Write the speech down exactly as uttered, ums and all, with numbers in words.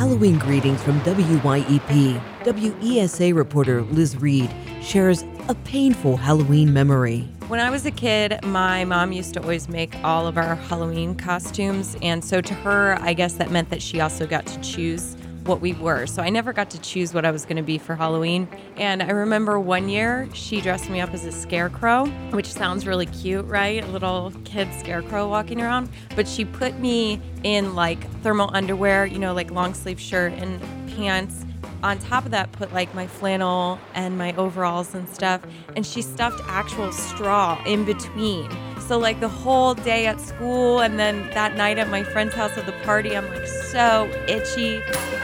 Halloween greetings from W Y E P. W E S A reporter Liz Reed shares a painful Halloween memory. When I was a kid, my mom used to always make all of our Halloween costumes, and so to her, I guess that meant that she also got to choose what we were. So I never got to choose what I was going to be for Halloween. And I remember one year she dressed me up as a scarecrow, which sounds really cute, right? A little kid scarecrow walking around. But she put me in like thermal underwear, you know, like long sleeve shirt and pants. On top of that, put like my flannel and my overalls and stuff. And she stuffed actual straw in between. So like the whole day at school and then that night at my friend's house at the party, I'm like so itchy.